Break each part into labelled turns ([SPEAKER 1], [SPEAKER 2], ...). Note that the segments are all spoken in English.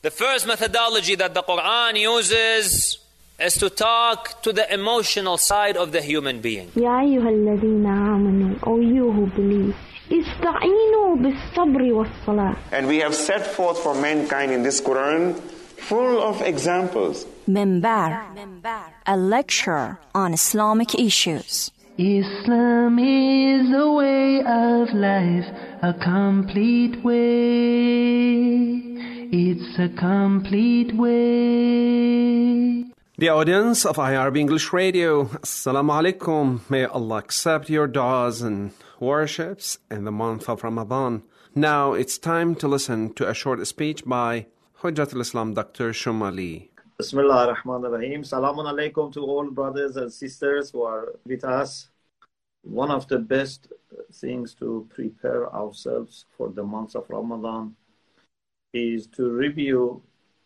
[SPEAKER 1] The first methodology that the Quran uses is to talk to the emotional side of the human being.
[SPEAKER 2] يا أيها الذين آمنوا, O you who believe, استعينوا بالصبر والصلاة.
[SPEAKER 3] And we have set forth for mankind in this Quran full of examples.
[SPEAKER 4] Minbar, a lecture on Islamic issues.
[SPEAKER 5] Islam is a way of life, a complete way. It's a complete way.
[SPEAKER 6] The audience of IRB English Radio, Assalamu alaikum. May Allah accept your du'as and worships in the month of Ramadan. Now it's time to listen to a short speech by Hujjatul Islam Dr. Shumali.
[SPEAKER 7] Bismillah ar-Rahman ar-Rahim. Salamun alaikum to all brothers and sisters who are with us. One of the best things to prepare ourselves for the month of Ramadan is to review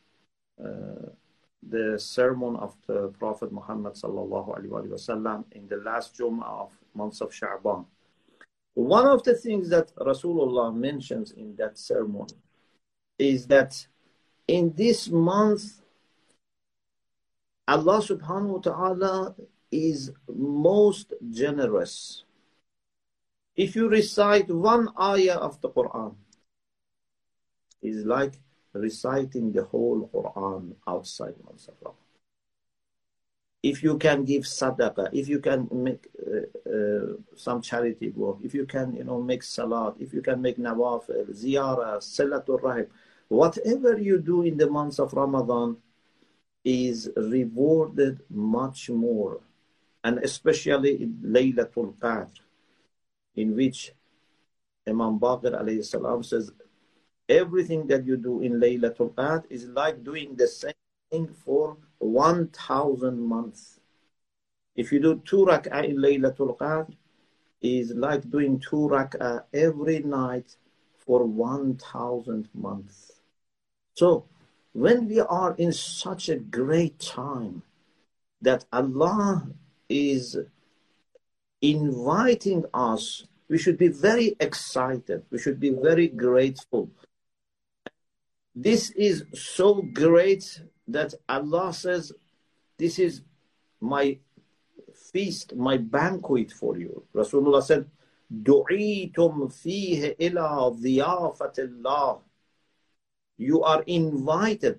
[SPEAKER 7] the sermon of the Prophet Muhammad sallallahu alaihi wasallam in the last Jum'ah of month of Sha'ban. One of the things that Rasulullah mentions in that sermon is that in this month, Allah subhanahu wa ta'ala is most generous. If you recite one ayah of the Quran, it's like reciting the whole Quran outside month of Ramadan. If you can give sadaqah, if you can make some charity work, if you can, make salat, if you can make nawafil, ziyarah, salatul rahim, whatever you do in the months of Ramadan is rewarded much more. And especially in Laylatul Qadr, in which Imam Baqir alayhi salam says, everything that you do in Laylatul Qadr is like doing the same thing for 1,000 months. If you do 2 rak'ah in Laylatul Qadr, is like doing 2 rak'ah every night for 1,000 months. So, when we are in such a great time that Allah is inviting us, we should be very excited. We should be very grateful. This is so great that Allah says, this is my feast, my banquet for you. Rasulullah said, دُعِيتُمْ فِيهِ إِلَىٰ ضِيَافَةِ اللَّهِ. You are invited.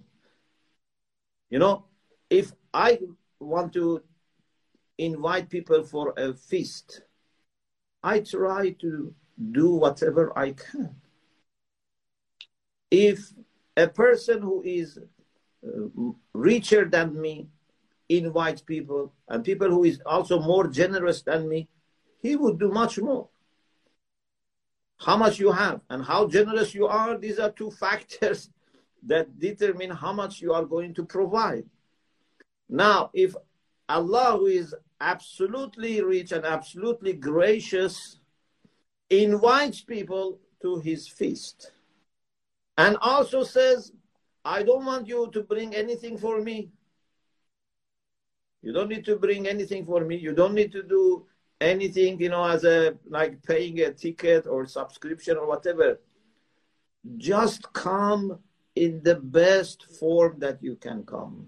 [SPEAKER 7] If I want to invite people for a feast, I try to do whatever I can. If a person who is richer than me invites people, and people who is also more generous than me, he would do much more. How much you have and how generous you are, these are 2 factors that determine how much you are going to provide. Now, if Allah, who is absolutely rich and absolutely gracious, invites people to his feast and also says, I don't want you to bring anything for me. You don't need to bring anything for me. You don't need to do anything, as like paying a ticket or subscription or whatever. Just come in the best form that you can come.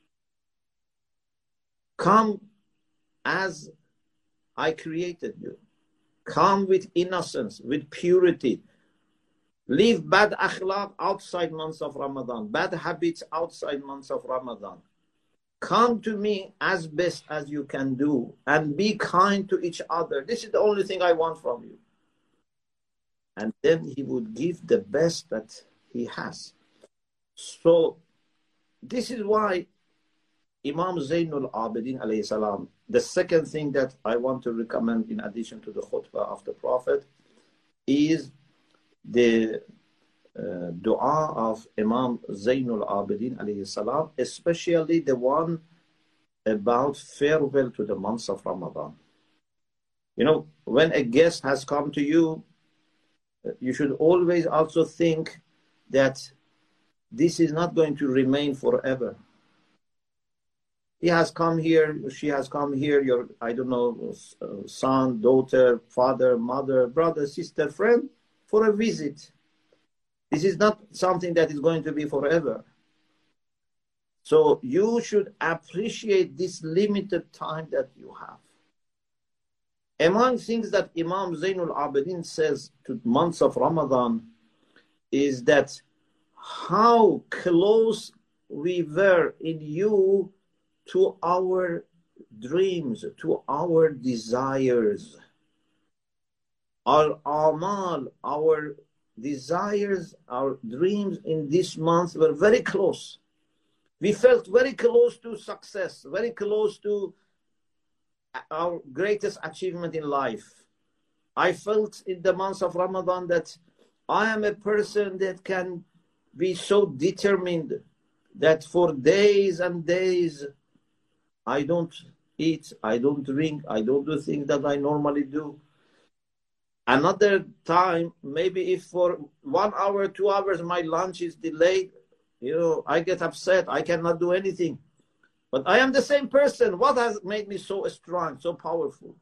[SPEAKER 7] Come as I created you. Come with innocence, with purity. Leave bad akhlaq outside months of Ramadan, bad habits outside months of Ramadan. Come to me as best as you can do and be kind to each other. This is the only thing I want from you. And then he would give the best that he has. So this is why Imam Zainul Abidin alayhi salam, the second thing that I want to recommend in addition to the khutbah of the Prophet is the dua of Imam Zainul Abidin alayhi salam, especially the one about farewell to the months of Ramadan. When a guest has come to you, you should always also think that this is not going to remain forever. He has come here, she has come here, your, son, daughter, father, mother, brother, sister, friend, for a visit. This is not something that is going to be forever. So you should appreciate this limited time that you have. Among things that Imam Zainul Abidin says to months of Ramadan is that how close we were in you to our dreams, to our desires. Our amal, our desires, our dreams in this month were very close. We felt very close to success, very close to our greatest achievement in life. I felt in the months of Ramadan that I am a person that can be so determined that for days and days I don't eat, I don't drink, I don't do things that I normally do. Another time, maybe if for 1 hour, 2 hours my lunch is delayed, I get upset, I cannot do anything. But I am the same person. What has made me so strong, so powerful?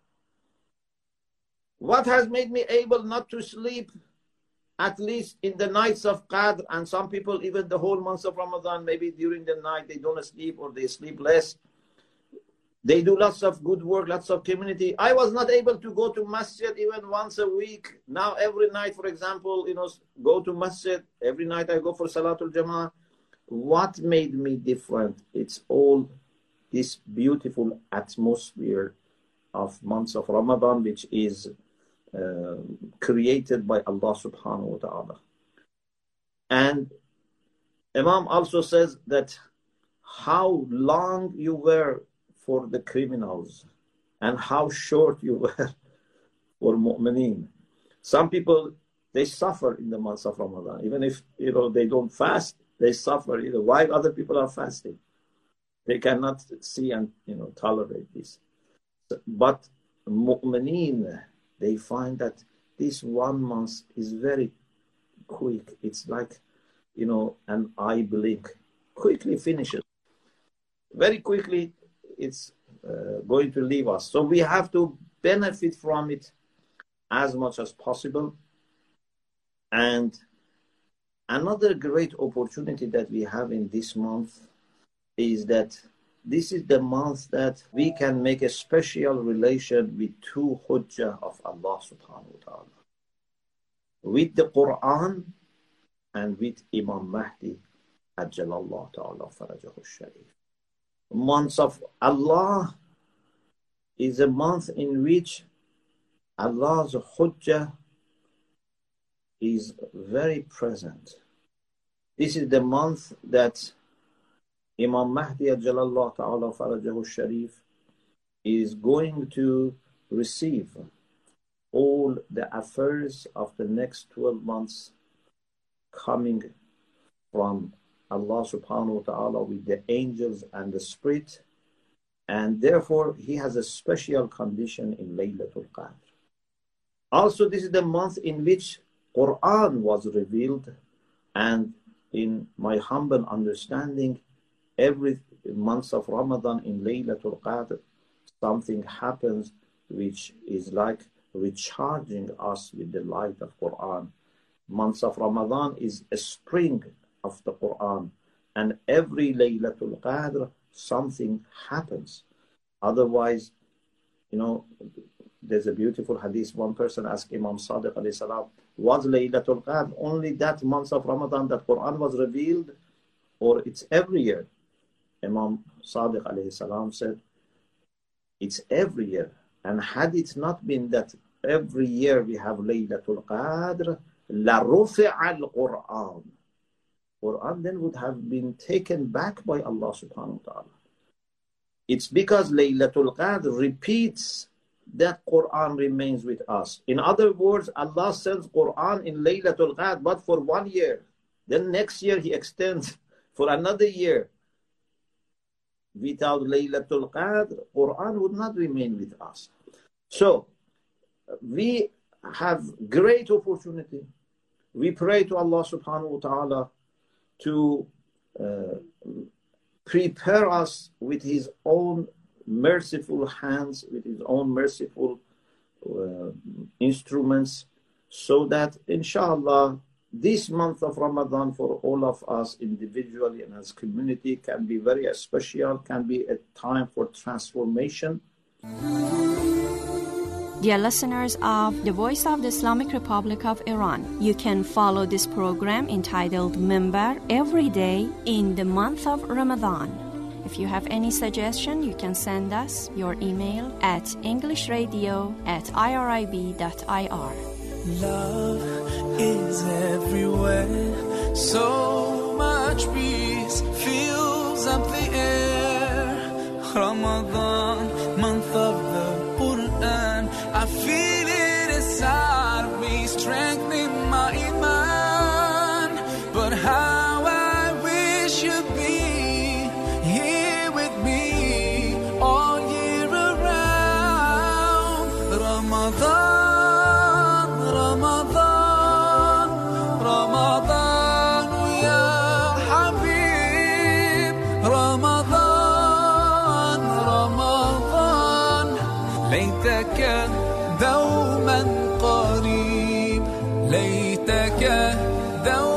[SPEAKER 7] What has made me able not to sleep, at least in the nights of Qadr? And some people, even the whole month of Ramadan, maybe during the night, they don't sleep or they sleep less. They do lots of good work, lots of community. I was not able to go to masjid even once a week. Now every night, for example, go to masjid. Every night I go for Salatul Jama'ah. What made me different? It's all this beautiful atmosphere of months of Ramadan, which is created by Allah subhanahu wa ta'ala. And Imam also says that how long you were for the criminals and how short you were for mu'mineen. Some people, they suffer in the months of Ramadan. Even if they don't fast, they suffer while other people are fasting. They cannot see and tolerate this. But mu'mineen, they find that this 1 month is very quick. It's like an eye blink. Quickly finishes. Very quickly it's going to leave us. So we have to benefit from it as much as possible. And another great opportunity that we have in this month is that this is the month that we can make a special relation with two hujjah of Allah subhanahu wa ta'ala. With the Quran and with Imam Mahdi Ajjalallahu ta'ala farajahu sharif. Months of Allah is a month in which Allah's hujjah is very present. This is the month that Imam Mahdi Ajjalallahu ta'ala farajahu sharif is going to receive all the affairs of the next 12 months coming from Allah subhanahu wa ta'ala with the angels and the spirit, and therefore he has a special condition in Laylatul Qadr. Also, this is the month in which Quran was revealed, and in my humble understanding, every month of Ramadan in Laylatul Qadr, something happens which is like recharging us with the light of Quran. Months of Ramadan is a spring of the Quran, and every Laylatul Qadr something happens. Otherwise, there's a beautiful hadith. One person asked Imam Sadiq alayhi salam, was Laylatul Qadr only that month of Ramadan that Quran was revealed, or it's every year? Imam Sadiq alayhi salam said, it's every year. And had it not been that every year we have Laylatul Qadr, la rufi'a al-Quran. Quran then would have been taken back by Allah subhanahu wa ta'ala. It's because Laylatul Qadr repeats that Quran remains with us. In other words, Allah sends Quran in Laylatul Qadr, but for 1 year. Then next year he extends for another year. Without Laylatul Qadr, Quran would not remain with us. So, we have great opportunity. We pray to Allah subhanahu wa ta'ala to prepare us with His own merciful hands, with His own merciful instruments, so that inshallah this month of Ramadan for all of us individually and as community can be very special, can be a time for transformation.
[SPEAKER 4] Dear listeners of the Voice of the Islamic Republic of Iran, you can follow this program entitled Minbar every day in the month of Ramadan. If you have any suggestion, you can send us your email at englishradio@irib.ir.
[SPEAKER 8] Love is everywhere, so much peace fills up the air. Ramadan, month of the Quran, I feel it inside me, strengthening my iman. But how I wish you'd be here with me all year around. Ramadan, ليتك دوما قريب، ليتك دوما